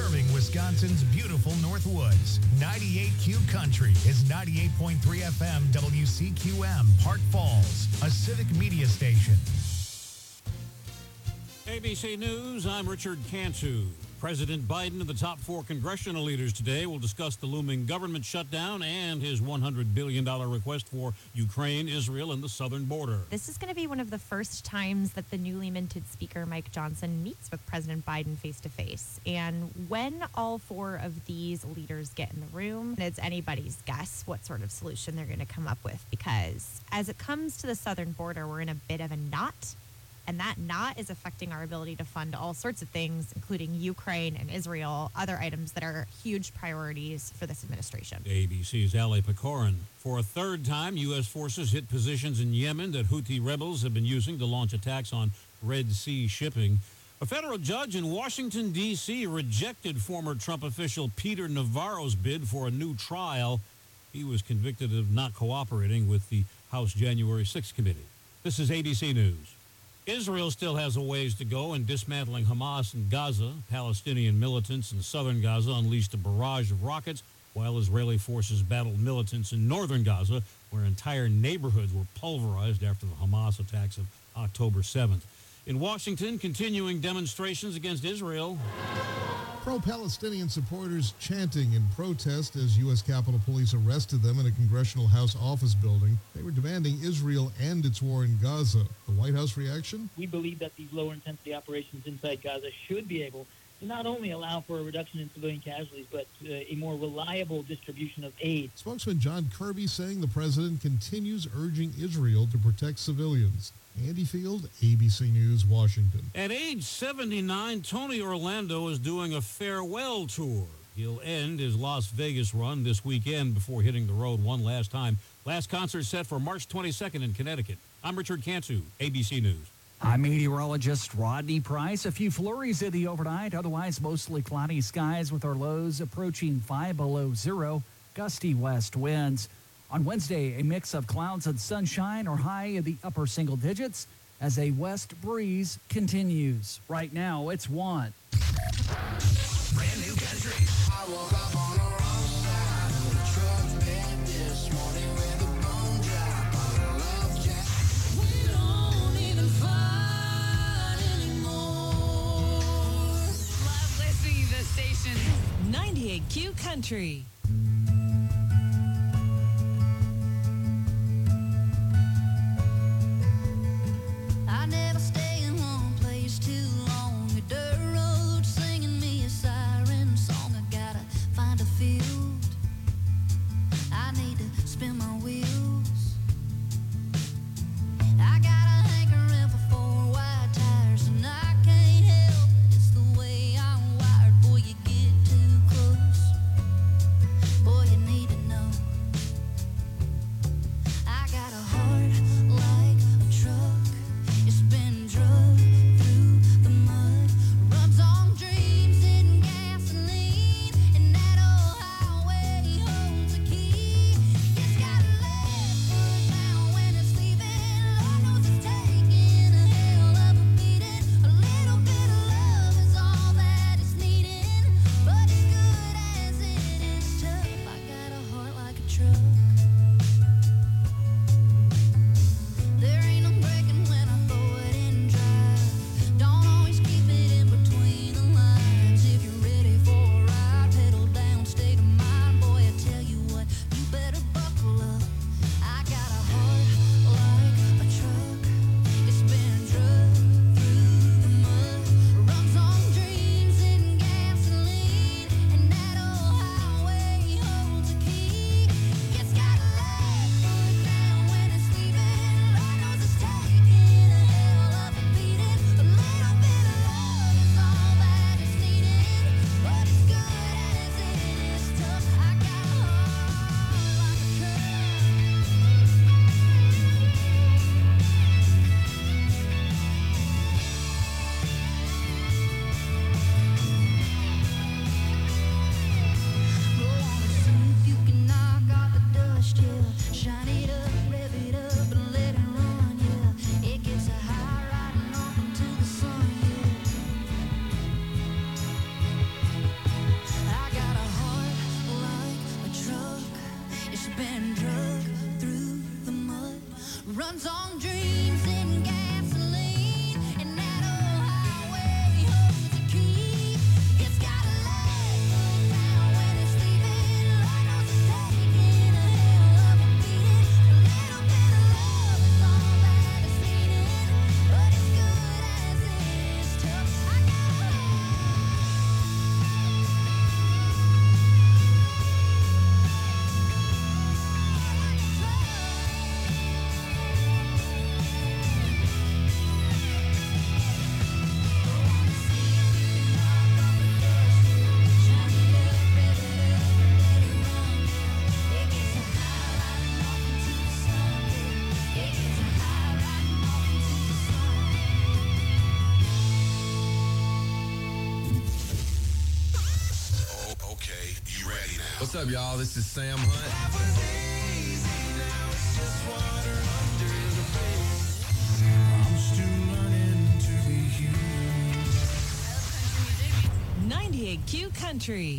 Serving Wisconsin's beautiful Northwoods. 98Q Country is 98.3 FM WCQM, Park Falls, a civic media station. ABC News, I'm Richard Cantu. President Biden and the top four congressional leaders today will discuss the looming government shutdown and his $100 billion request for Ukraine, Israel, and the southern border. This is going to be one of the first times that the newly minted Speaker Mike Johnson meets with President Biden face-to-face. And when all four of these leaders get in the room, it's anybody's guess what sort of solution they're going to come up with. Because as it comes to the southern border, we're in a bit of a knot. And that knot is affecting our ability to fund all sorts of things, including Ukraine and Israel, other items that are huge priorities for this administration. ABC's Ali Pecorin. For a third time, U.S. forces hit positions in Yemen that Houthi rebels have been using to launch attacks on Red Sea shipping. A federal judge in Washington, D.C. rejected former Trump official Peter Navarro's bid for a new trial. He was convicted of not cooperating with the House January 6th committee. This is ABC News. Israel still has a ways to go in dismantling Hamas in Gaza. Palestinian militants in southern Gaza unleashed a barrage of rockets, while Israeli forces battled militants in northern Gaza, where entire neighborhoods were pulverized after the Hamas attacks of October 7th. In Washington, continuing demonstrations against Israel. Pro-Palestinian supporters chanting in protest as U.S. Capitol Police arrested them in a Congressional House office building. They were demanding Israel end its war in Gaza. The White House reaction? We believe that these lower-intensity operations inside Gaza should be able to not only allow for a reduction in civilian casualties, but a more reliable distribution of aid. Spokesman John Kirby saying the president continues urging Israel to protect civilians. Andy Field, ABC News, Washington. At age 79, Tony Orlando is doing a farewell tour. He'll end his Las Vegas run this weekend before hitting the road one last time. Last concert set for March 22nd in Connecticut. I'm Richard Cantu, ABC News. I'm meteorologist Rodney Price. A few flurries in the overnight, otherwise mostly cloudy skies with our lows approaching 5 below zero, gusty west winds. On Wednesday, a mix of clouds and sunshine or high in the upper single digits as a west breeze continues. Right now, it's 1. Brand new country. I woke up on the wrong side of the truck bed this morning with a bone drop on a love jack. We don't even fight anymore. Love listening to the station. 98Q Country. I never stay in one place too long. A dirt road singing me a siren song. I gotta find a field. I need to spin my wheels. I got a hankering for 4 wide tires, and I can't help it. It's the way I'm wired. Boy, you get too close. What's up, y'all? This is Sam Hunt. I'm still learning to be human. 98Q Country.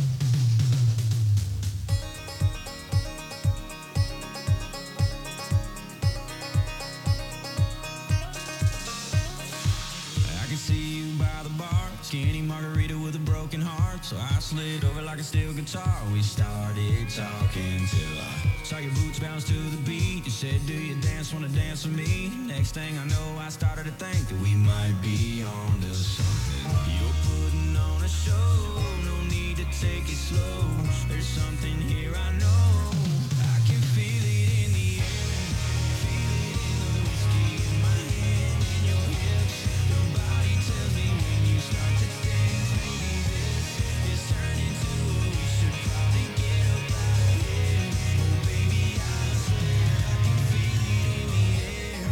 I can see you by the bar, skinny margarita with a broken heart. So I slid over like a steel guitar. We started talking till I saw your boots bounce to the beat. You said, do you wanna dance with me? Next thing I know, I started to think that we might be on to something. You're putting on a show, no need to take it slow. There's something here I know. I can feel it in the air, feel it in the whiskey in my hand, in your hips. Your body tells me when you start to dance, maybe this is turning to what we should probably get up out of here. Oh baby, I swear I can feel it in the air.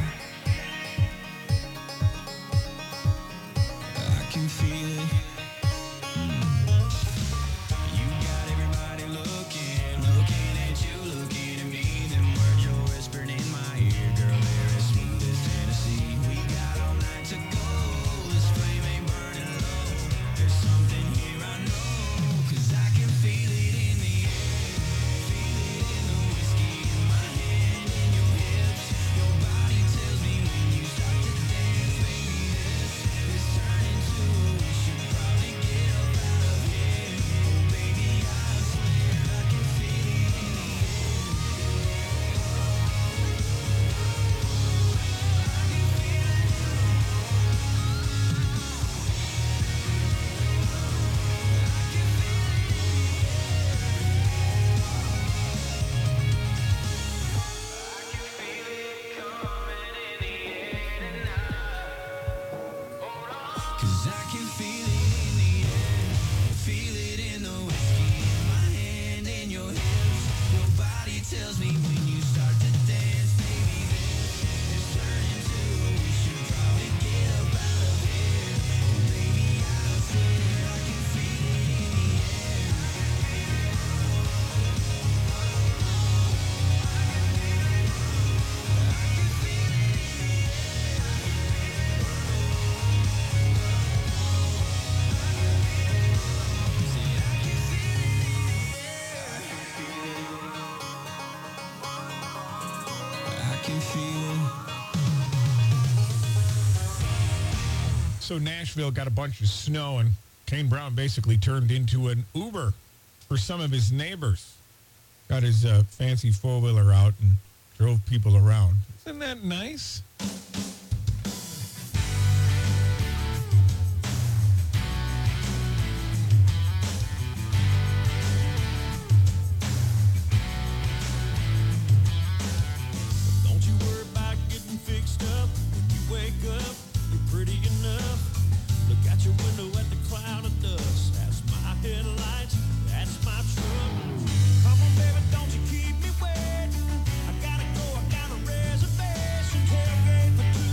I can feel it. You got everybody looking at you, looking at me. Them words you're whispering in my ear, girl, they're as smooth as Tennessee. We got all night to go, this flame ain't burning low. There's something here I know, 'cause I can feel it in the air. Feel it in the whiskey in my hand, in your hips. Your body tells me when you start to dance, baby, this is turning to what we should probably get up out of here. Oh baby, I swear I can feel it in the Cause I can feel it in the air, feel it in the whiskey in my hand, in your hips. Your body tells me when you start to dance, baby, this is turning to what we should probably get up out of here. Oh baby, I swear I can feel it in the air. I can feel it. So Nashville got a bunch of snow, and Kane Brown basically turned into an Uber for some of his neighbors. Got his fancy four-wheeler out and drove people around. Isn't that nice? Don't you worry about getting fixed up. When you wake up, you're pretty enough. Look out your window at the cloud of dust. That's my headlights, that's my truck. Come on, baby, don't you keep me waiting. I gotta go, I got a reservation. Tailgate for two.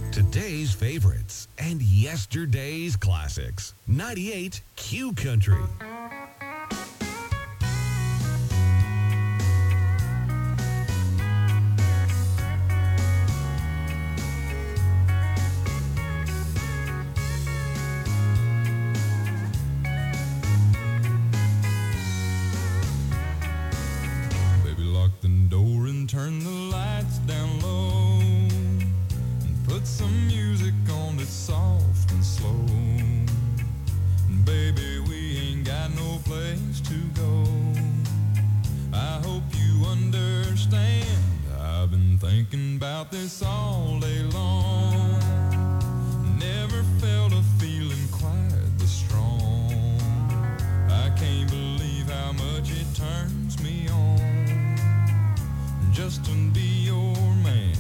Today's favorites and yesterday's classics. 98 Q Country. Baby, lock the door and turn the lights down low. Put some music on that's soft and slow. Baby, we ain't got no place to go. I hope you understand. I've been thinking about this all day long. Never felt a feeling quite this strong. I can't believe how much it turns me on just to be your man.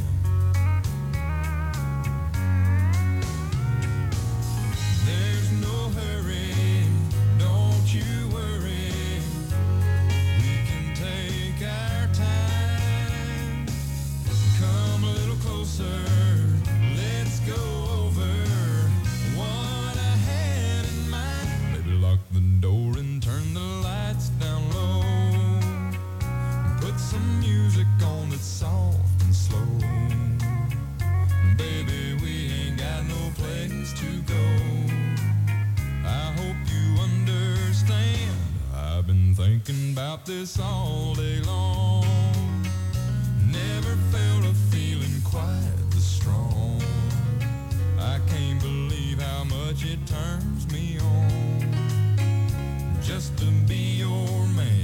There's no hurry, don't you worry. We can take our time. Come a little closer, let's go over what I had in mind. Baby, lock the door and turn the lights down low. Put some music on that's soft and slow. Baby, we ain't got no place to go. I hope you understand. I've been thinking about this all day long. Never felt a feeling quite this strong. I can't believe how much it turns me on just to be your man.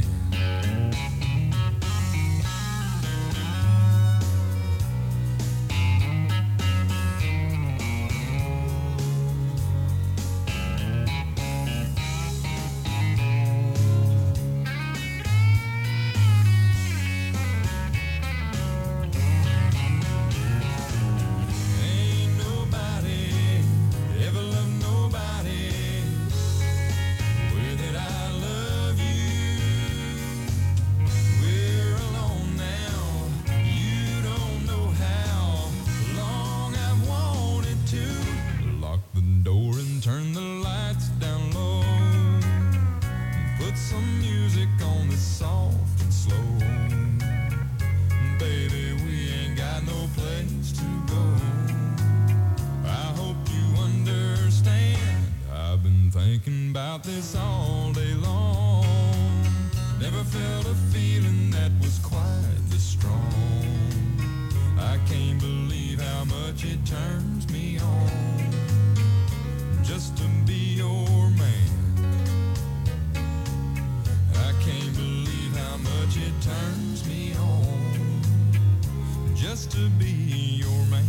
Ain't nobody ever loved nobody way that I love you. We're alone now. You don't know how long I've wanted to. Lock the door and turn the lights down low. Put some music on that's soft and slow. Baby, we ain't got no place to go. I hope you understand. I've been thinking about this all day long. Never felt a feeling that was quite this strong. I can't believe how much it turns me on just to be your man. I can't believe how much it turns me on just to be your man.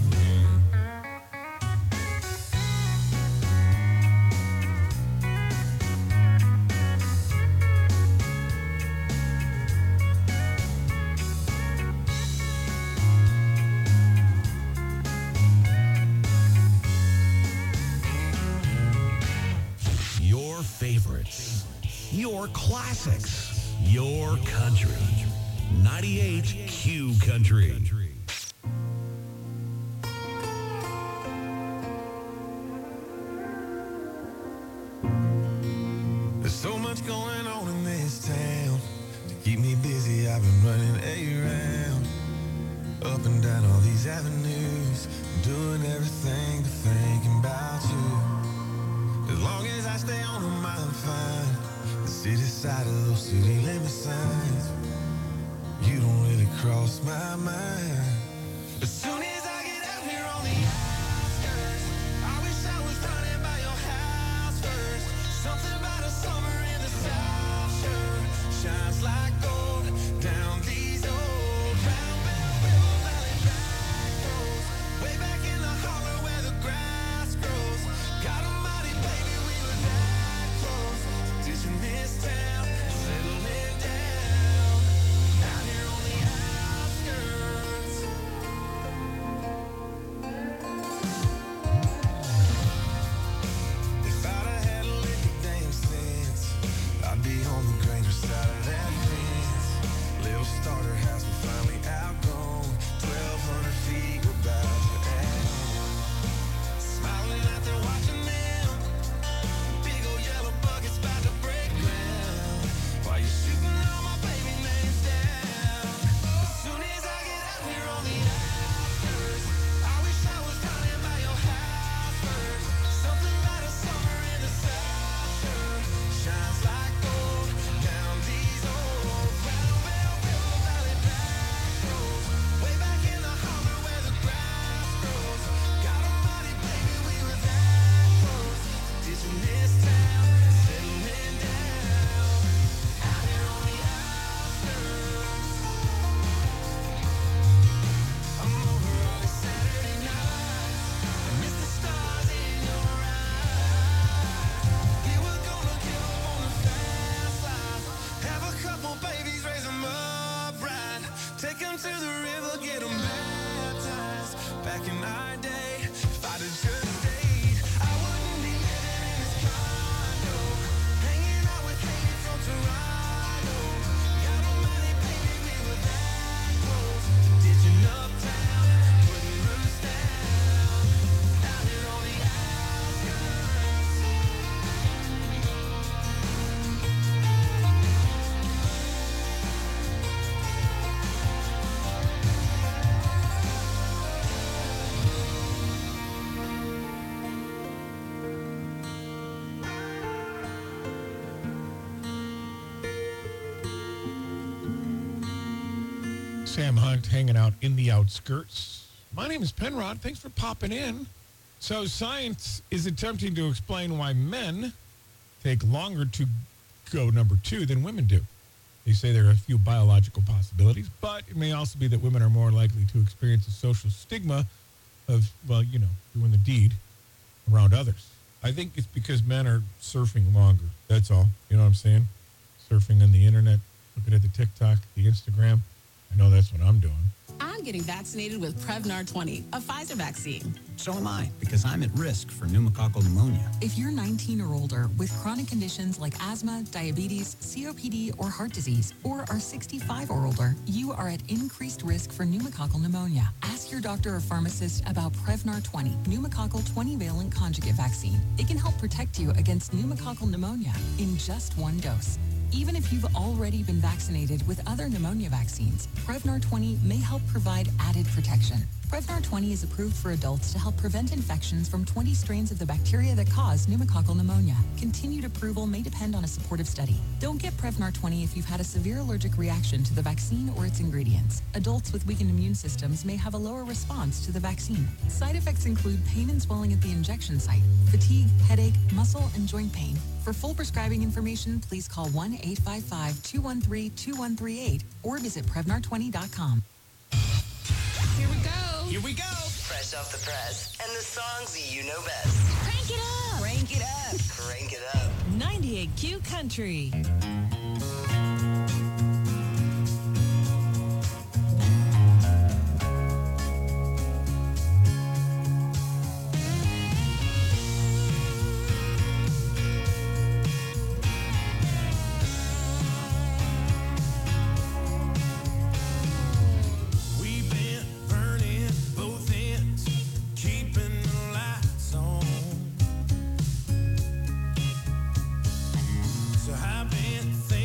Your favorites, your classics, your country. 98 Q Country. There's so much going on in this town. To keep me busy, I've been running around. Up and down all these avenues. Doing everything but thinking about you. As long as I stay on them, I'm fine. The city side of those city limit signs. You don't really cross my mind. As soon as I get out here on the outskirts, I wish I was running by your house first. Something about a summer in the South Shore shines like gold down these old round bell river valley back roads. Way back in the hollow where the grass grows. God almighty, baby, we were that close. Ditching this town, settling down. Out here on the outskirts. can I day? If I'd have just stayed, I wouldn't be living in this condo, hanging out with ladies from Toronto. Got on money, baby, we were that close. Ditching uptown, putting roots down, out here on the outskirts. Sam Hunt hanging out in the outskirts. My name is Penrod. Thanks for popping in. So science is attempting to explain why men take longer to go number 2 than women do. They say there are a few biological possibilities, but it may also be that women are more likely to experience a social stigma of, well, you know, doing the deed around others. I think it's because men are surfing longer. That's all. You know what I'm saying? Surfing on the internet, looking at the TikTok, the Instagram. I know that's what I'm doing. I'm getting vaccinated with Prevnar 20, a Pfizer vaccine. So am I, because I'm at risk for pneumococcal pneumonia. If you're 19 or older with chronic conditions like asthma, diabetes, COPD, or heart disease, or are 65 or older, you are at increased risk for pneumococcal pneumonia. Ask your doctor or pharmacist about Prevnar 20, pneumococcal 20-valent conjugate vaccine. It can help protect you against pneumococcal pneumonia in just one dose. Even if you've already been vaccinated with other pneumonia vaccines, Prevnar 20 may help provide added protection. Prevnar 20 is approved for adults to help prevent infections from 20 strains of the bacteria that cause pneumococcal pneumonia. Continued approval may depend on a supportive study. Don't get Prevnar 20 if you've had a severe allergic reaction to the vaccine or its ingredients. Adults with weakened immune systems may have a lower response to the vaccine. Side effects include pain and swelling at the injection site, fatigue, headache, muscle, and joint pain. For full prescribing information, please call 1-855-213-2138 or visit Prevnar20.com. Here we go. Here we go. Fresh off the press and the songs you know best. Crank it up. Crank it up. Crank it up. 98Q Country. We've been burning both ends, keeping the lights on. So I've been thinking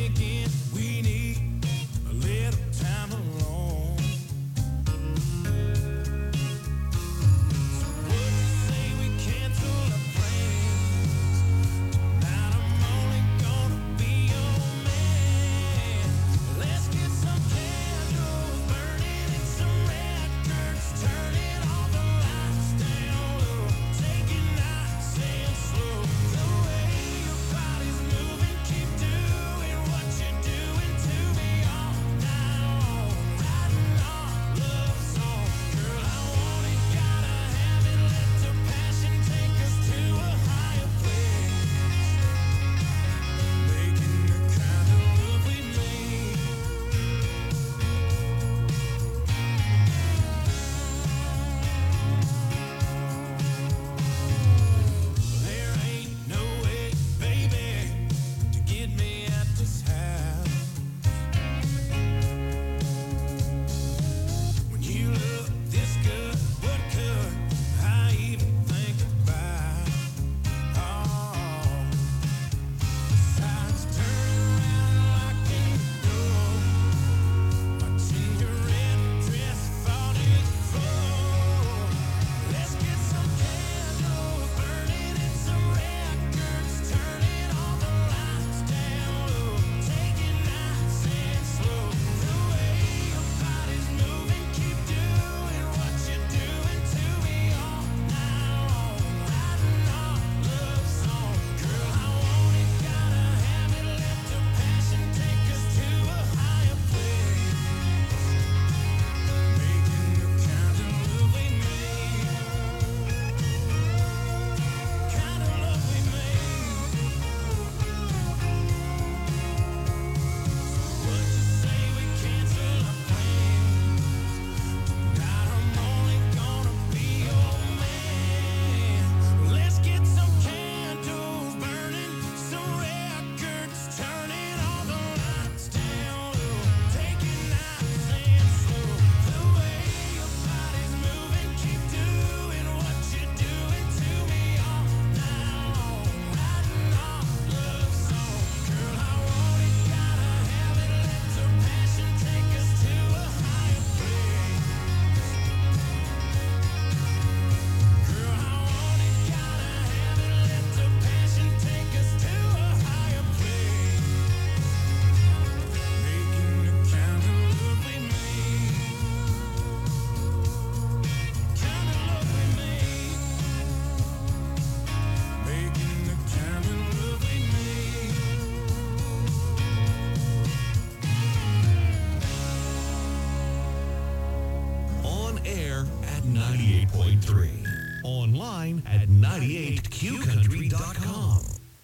air at 98.3. Online at 98qcountry.com.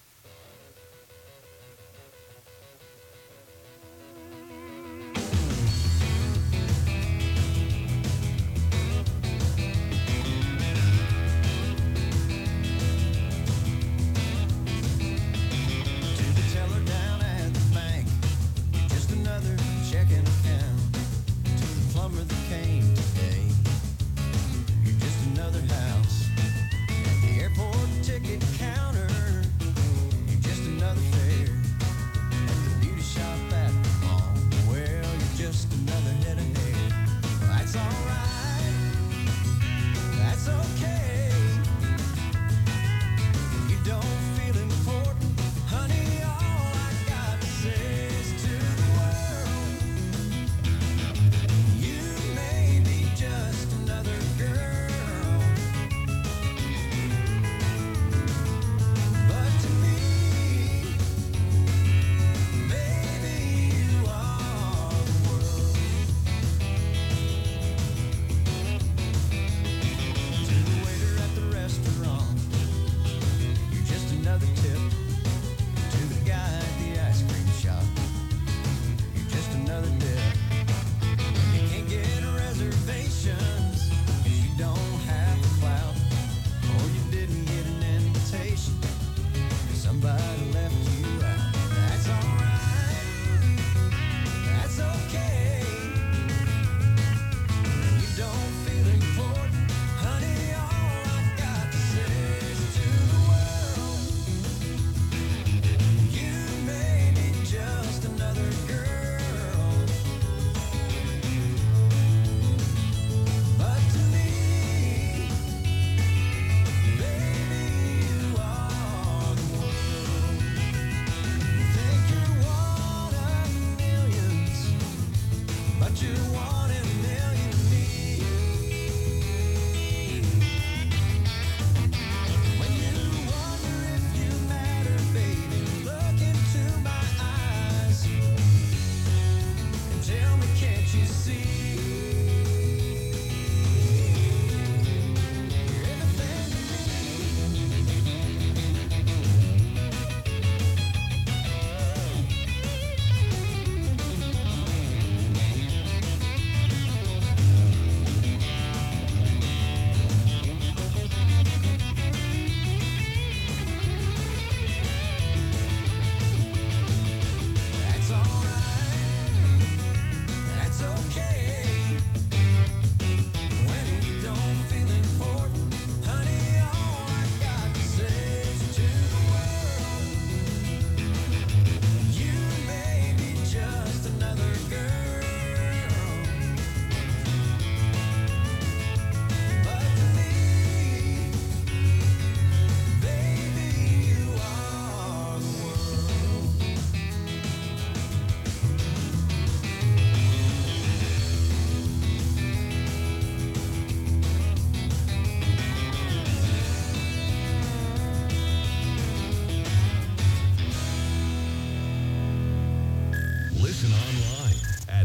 Listen online at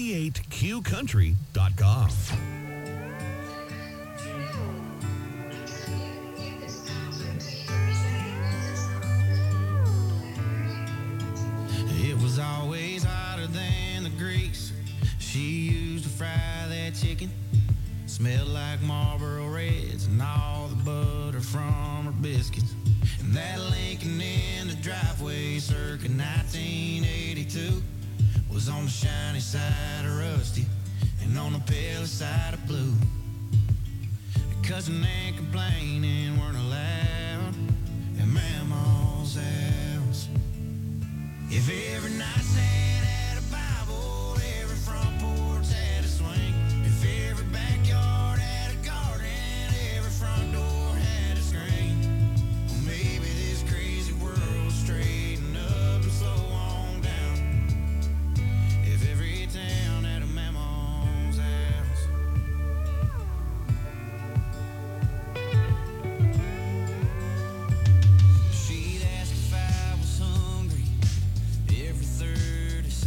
98qcountry.com. It was always hotter than the grease she used to fry that chicken. Smelled like Marlboro Reds and all the butter from her biscuits. And that Lincoln in the driveway circa 1982 was on the shiny side of rusty and on the pale side of blue. Cussing and complaining weren't allowed at Mama's house. If every nightstand had a Bible, every front porch had a swing. If every backyard had a garden, every front door had a screen. Well, maybe this crazy world straighten up and slow on down. If every town had a Mama's house. She'd ask if I was hungry every 30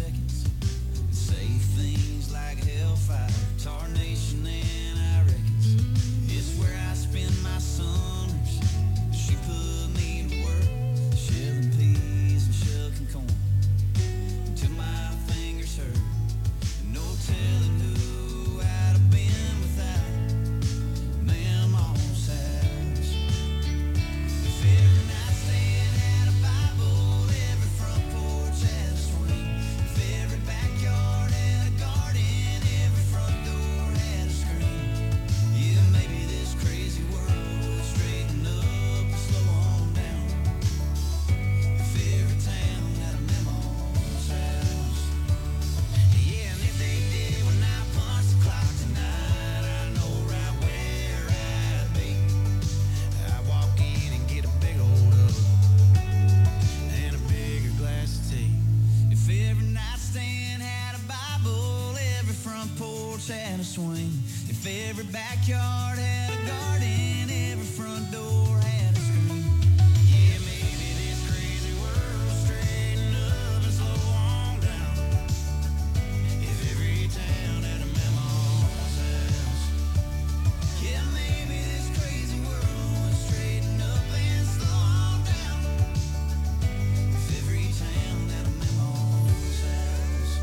If every backyard had a garden, every front door had a screen. Yeah, maybe this crazy world straighten up and slow on down. If every town had a memo's house. Yeah, maybe this crazy world would straighten up and slow on down. If every town had a memo's house.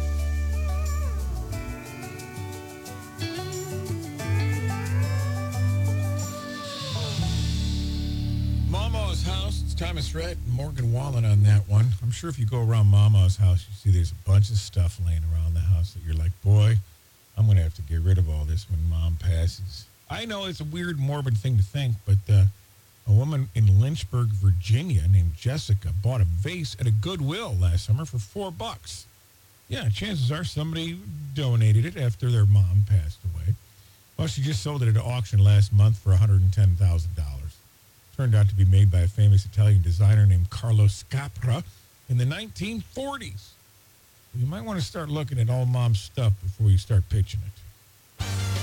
Mama's house. It's Thomas Rhett and Morgan Wallen on that one. I'm sure if you go around Mama's house, you see there's a bunch of stuff laying around the house that you're like, boy, I'm going to have to get rid of all this when Mom passes. I know it's a weird, morbid thing to think, but a woman in Lynchburg, Virginia named Jessica bought a vase at a Goodwill last summer for $4. Yeah, chances are somebody donated it after their mom passed away. Well, she just sold it at an auction last month for $110,000. Turned out to be made by a famous Italian designer named Carlo Scapra in the 1940s. You might want to start looking at all Mom's stuff before you start pitching it.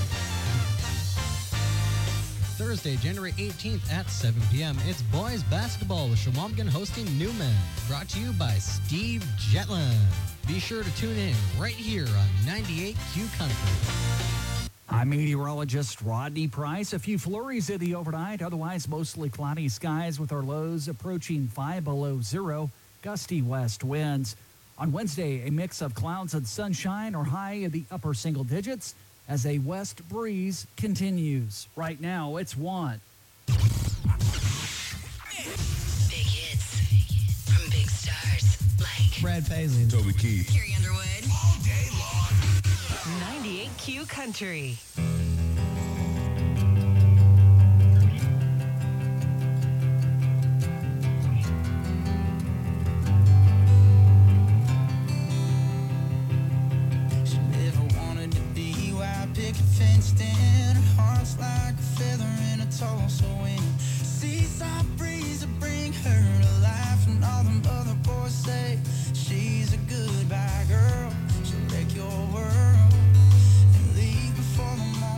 Thursday, January 18th at 7 p.m. It's boys basketball with Shawamgan hosting Newman. Brought to you by Steve Jetland. Be sure to tune in right here on 98Q Country. I'm meteorologist Rodney Price. A few flurries in the overnight, otherwise mostly cloudy skies with our lows approaching 5 below zero, gusty west winds. On Wednesday, a mix of clouds and sunshine or high in the upper single digits as a west breeze continues. Right now, it's 1. Big hits from big stars like Brad Paisley, Toby Keith, Carrie Underwood. all day long. 98Q Country. She never wanted to be white picket fenced in. Her heart's like a feather in a Tulsa wind. Seaside breeze will bring her to life, and all them other boys say she's a goodbye girl. She'll wreck your world and leave before the morning.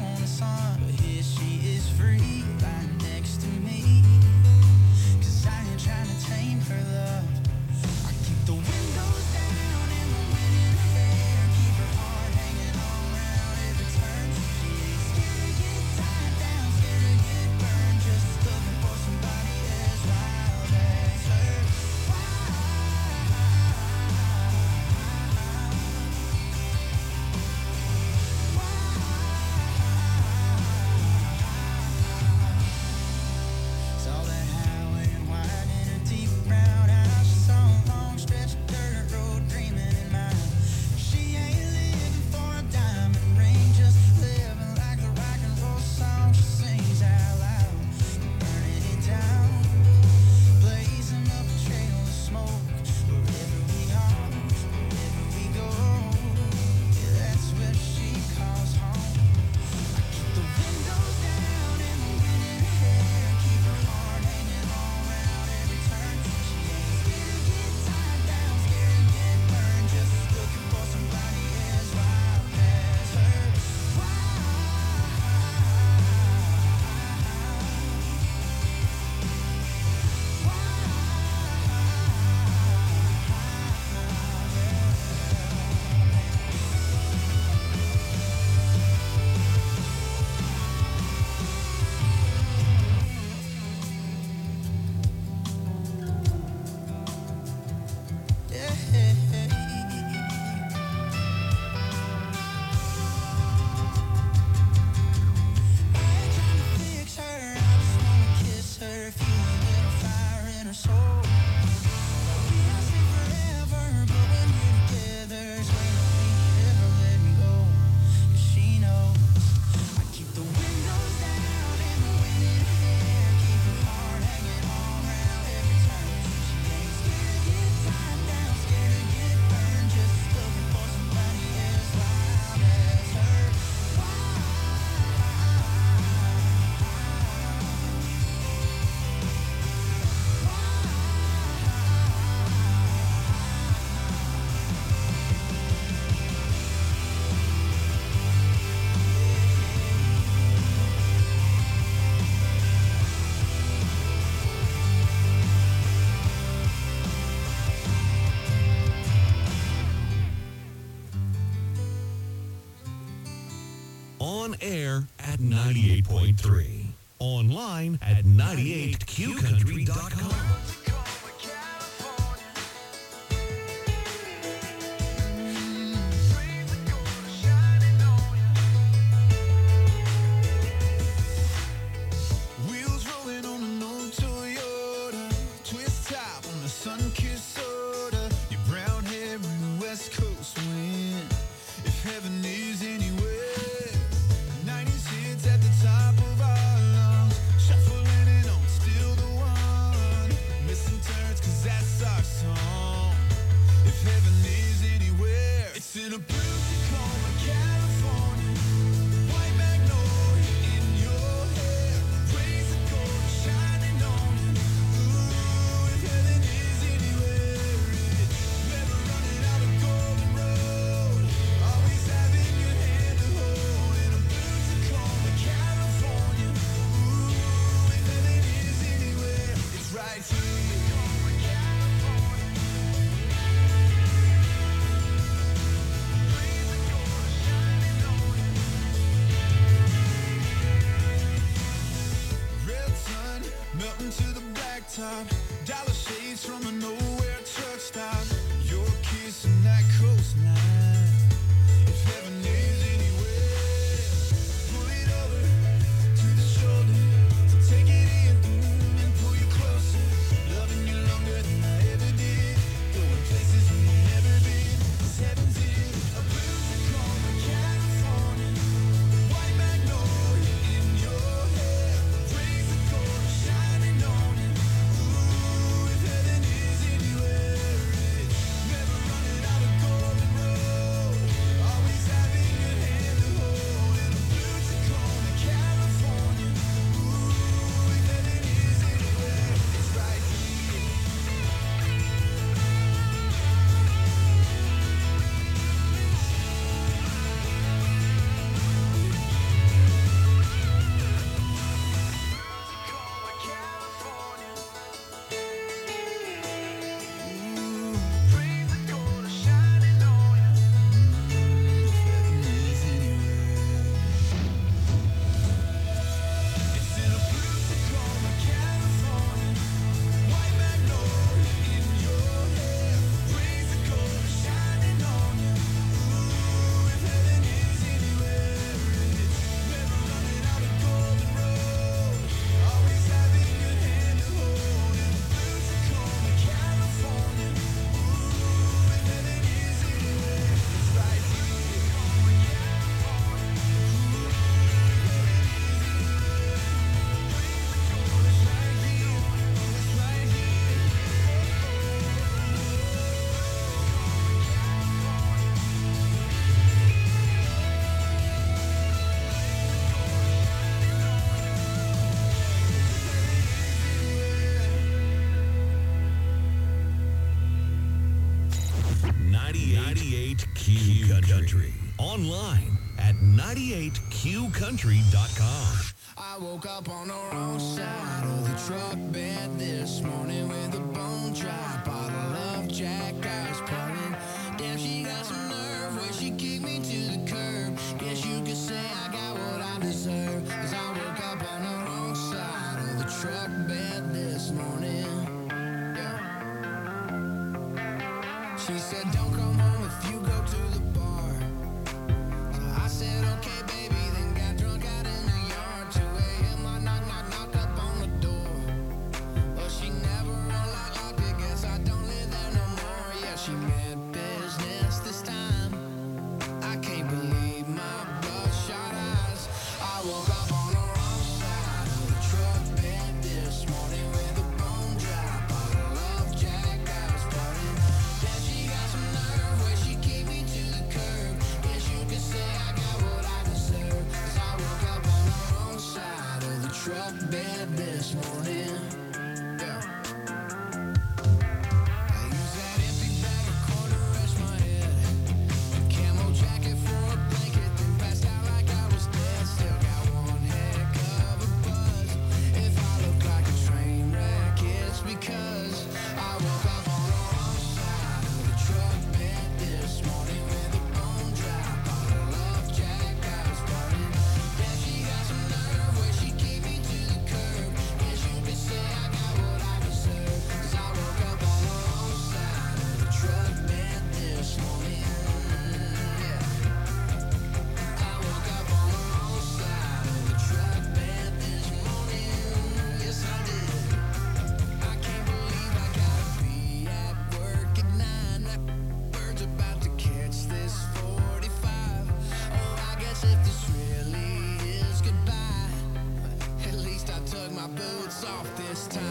at 98.3. Online at 98qcountry.com. Wheels rolling on an old Toyota, twist top on a sun-kissed soda, your brown hair in the West Coast wind. If heaven is anywhere, 90s hits at the top of our lungs, shuffling and on, still the one, missing turns 'cause that's our song. If heaven is anywhere, it's in a blue Tacoma, California, white magnolia in your hair, rays of gold shining on you. Ooh, if heaven is anywhere, it's never running out of golden road, always having your hand to hold. In a blue Tacoma, California, ooh, if heaven is anywhere, it's right here. Red sun melting to the blacktop, dollar shades from a nowhere truck stop, your kiss and that coastline. If heaven is anywhere, pull it over to the shoulder, take it in and pull you closer, loving you longer than I ever did, going places we've never been. 'Cause heaven's in a blue Tacoma, California, white magnolia in your hair, rays of gold shining on you. Ooh, if heaven is anywhere, it's never running out of golden road, always having your hand to hold. In a blue Tacoma, California, ooh, if heaven is anywhere, it's right here. Q Country. Online at 98qcountry.com. I woke up on the wrong side of the truck bed this morning with a bone dry bottle of Jack Ice pouring. Damn, she got some nerve when she kicked me to the curb. Guess you could say I got what I deserve, 'cause I woke up on the wrong side of the truck bed this morning. Yeah. She said, don't come home if you go to the bar. So I said, okay, baby, then got drunk out in the yard. 2 a.m. I knock up on the door. Well, she never unlocked it, guess I don't live there no more. Yeah, she meant business this time. I can't believe my bloodshot eyes. I woke up on the wrong side of the truck bed this morning with a bone dry bottle of Jack Ice pouring. Then she got some nerve when she kicked me to the curb. Guess you could say I got what I deserve, 'cause I woke up on the wrong side of the truck bed this morning. Yeah. I use that empty bag of corn to rest my head. A camo jacket for a blanket, then passed out like I was dead. Still got one heck of a buzz. If I look like a train wreck, it's because I woke up on the wrong side of the truck bed this morning with a bone dry bottle of Jack Ice pouring. Then she got some my boots off this time.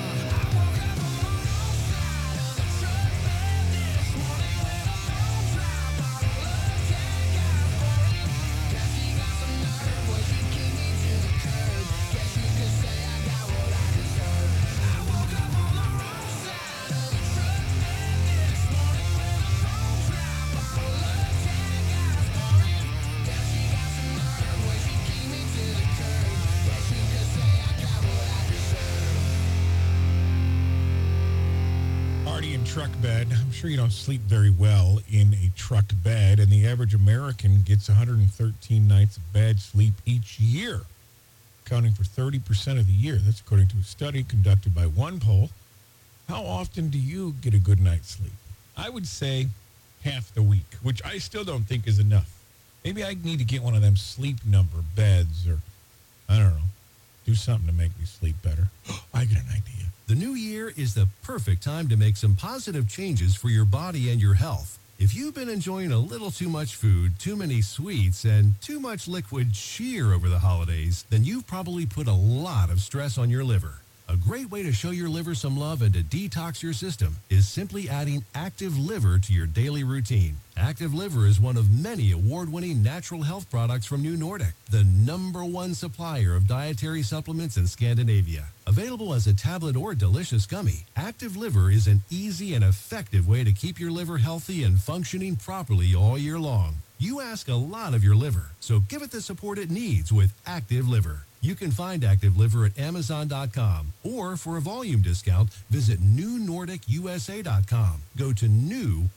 Truck bed. I'm sure you don't sleep very well in a truck bed, and the average American gets 113 nights of bad sleep each year, accounting for 30% of the year. That's according to a study conducted by OnePoll. How often do you get a good night's sleep? I would say half the week, which I still don't think is enough. Maybe I need to get one of them sleep number beds, or I don't know, do something to make me sleep better. I got an idea. The new year is the perfect time to make some positive changes for your body and your health. If you've been enjoying a little too much food, too many sweets, and too much liquid cheer over the holidays, then you've probably put a lot of stress on your liver. A great way to show your liver some love and to detox your system is simply adding Active Liver to your daily routine. Active Liver is one of many award-winning natural health products from New Nordic, the #1 supplier of dietary supplements in Scandinavia. Available as a tablet or delicious gummy, Active Liver is an easy and effective way to keep your liver healthy and functioning properly all year long. You ask a lot of your liver, so give it the support it needs with Active Liver. You can find Active Liver at Amazon.com, or for a volume discount, visit NewNordicUSA.com. Go to new,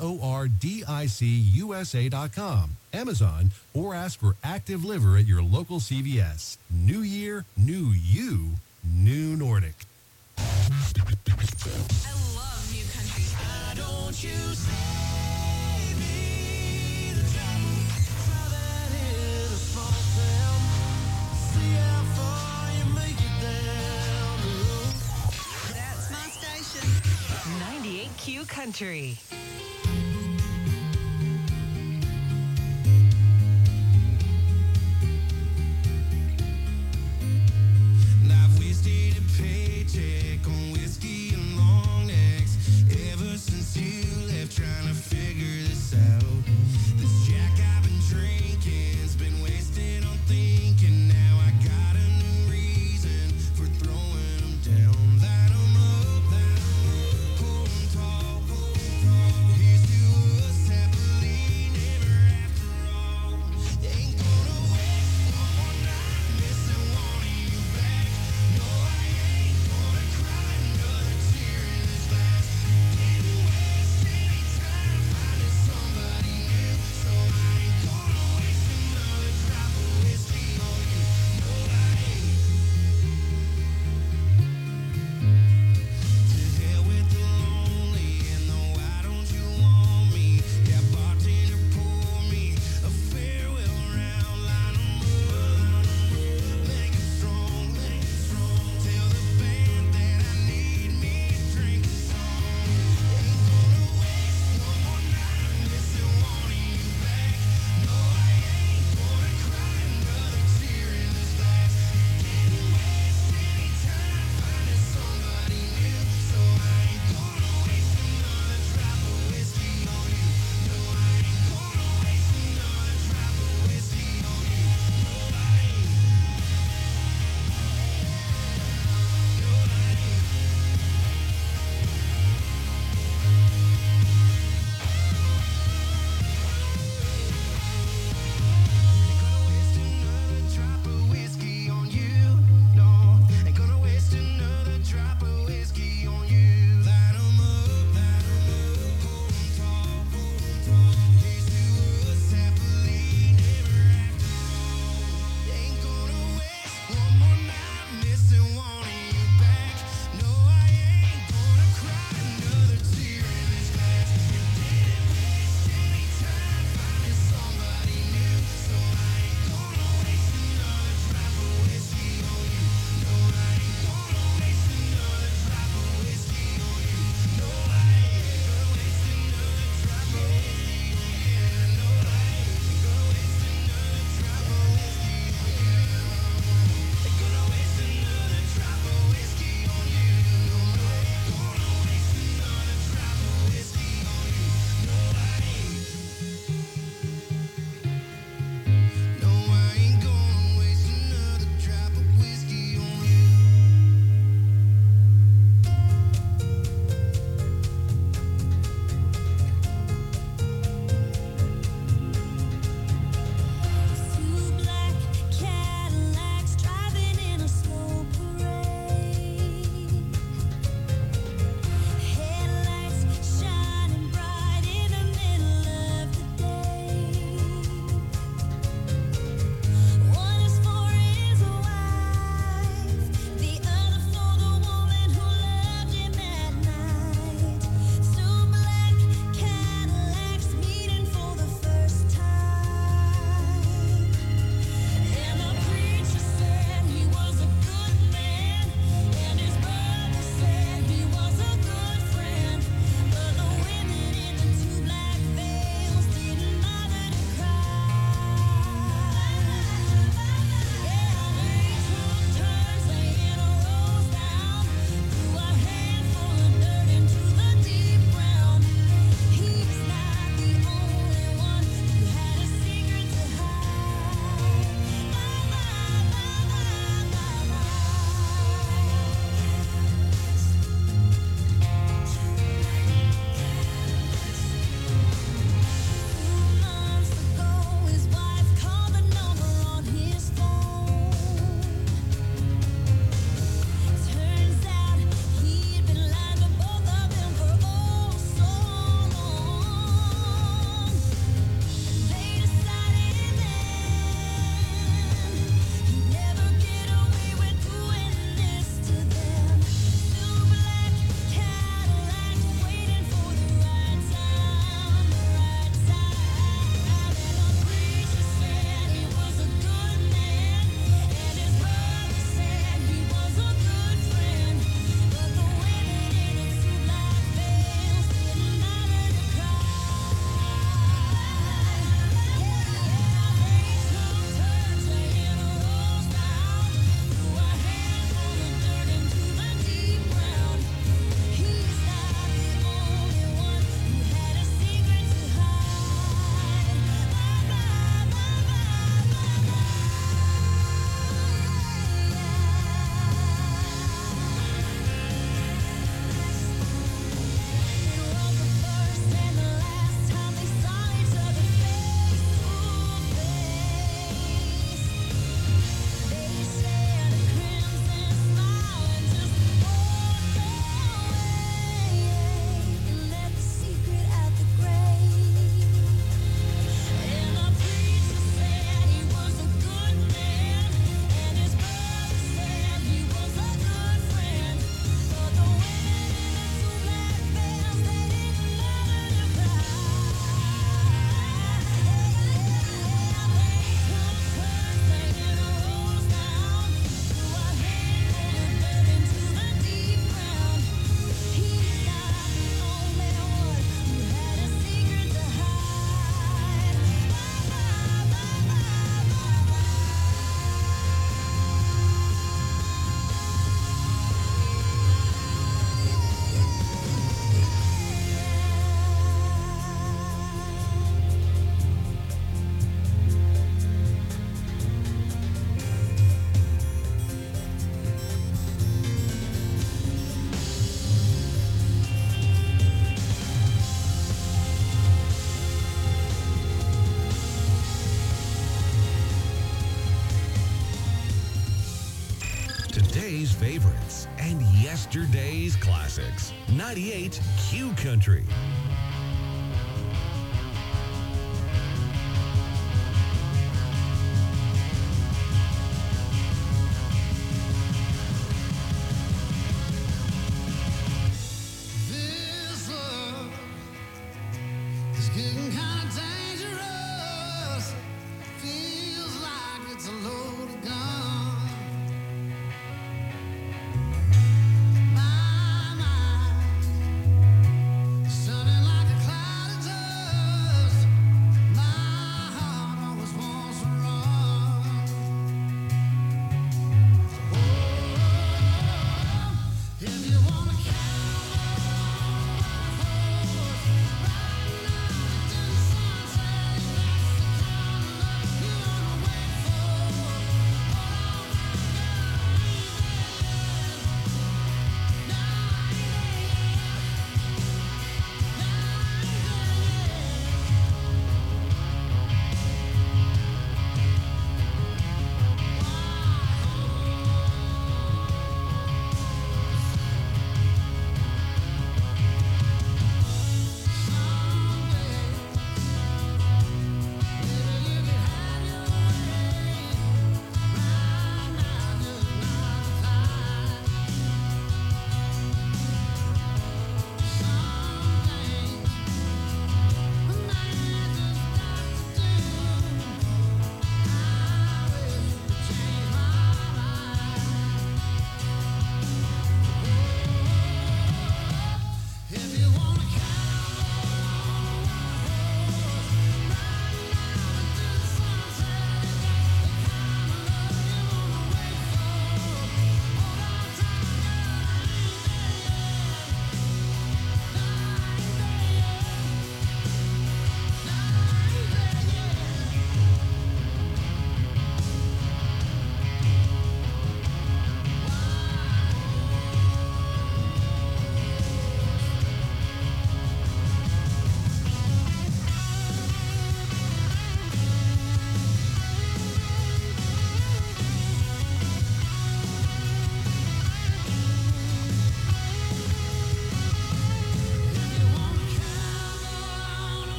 NORDICUSA.com, Amazon, or ask for Active Liver at your local CVS. New year, new you, New Nordic. I love new country. Why don't you save me the trouble? Try that in a small town. See how far you make it down the road. That's my station. 98Q Country. I've wasted a paycheck on whiskey and long necks ever since you left, trying to figure this out. This Jack I've been drinking's been wasted on thinking. Now I got a new reason for throwing them down. Light 'em up, hold 'em tall, hold 'em tall. today's favorites, and yesterday's classics. 98 Q Country. This love is getting kind of dangerous. Feels like it's a loaded gun. My mind is turning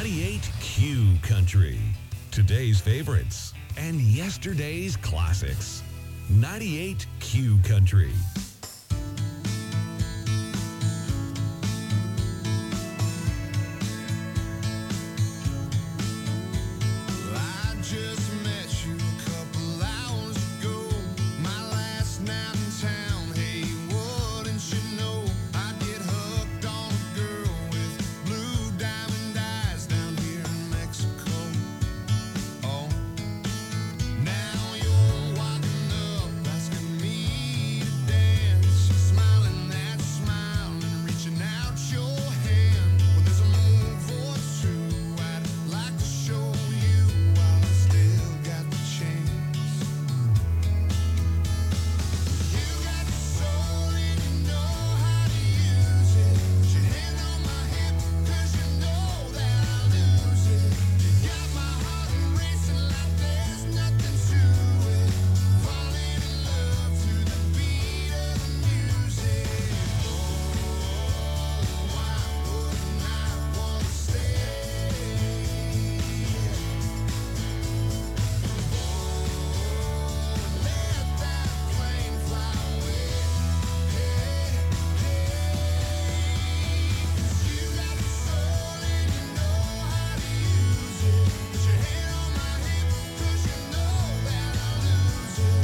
98Q Country. Today's favorites and yesterday's classics. 98Q Country.